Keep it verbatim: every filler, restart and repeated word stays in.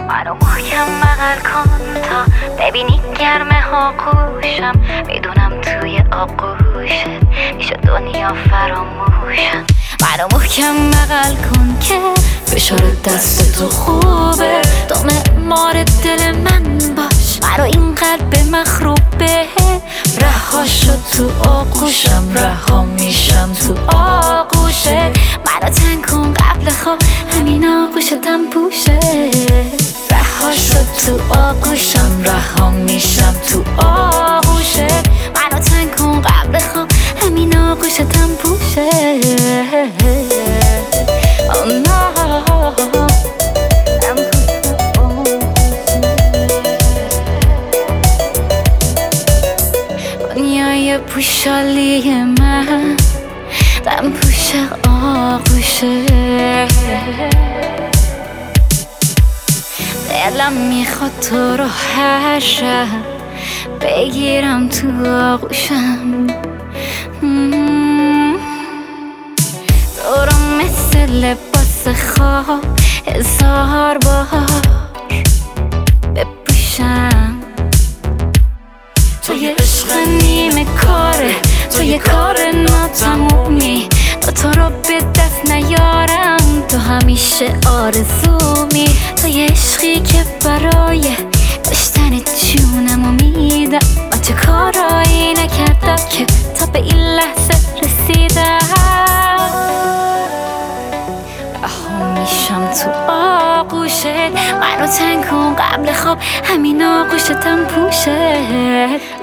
منو محکم بغل کن تا ببینی گرمه ها گوشم، میدونم توی آغوشت میشه دنیا فراموشم. منو محکم بغل کن که فشار دست تو خوبه، تو معمار دل من باش، منو این قلب مخروبه. رها شد تو آغوشم، رها میشم تو آغوشت. منو تنگ کن قبل خواب، همین آغوشتم پوشه. رها شد تو آغوشم، رها میشم تو آغوشت. منو تنگ کن قبل خواب، همین آغوشتم پوشه. Oh no. دنیای پوشالی من دم پوش آغوشه. دلم میخواد تو رو هر شب بگیرم تو آغوشم، تو رو مثل لباس خواب هزار بار بپوشم. تو یه عشق نیمه کاره، تو یه کار ناتمومی، تا تو رو به دست نیارم تو همیشه آرزومی. تو یه عشقی که برای داشتن جونمو میدم، من چه کارایی نکردم که تا به این لحظه رسیدم. رها میشم تو آغوشت، منو تنگ کن قبل خواب، همین آغوشتم پوشه.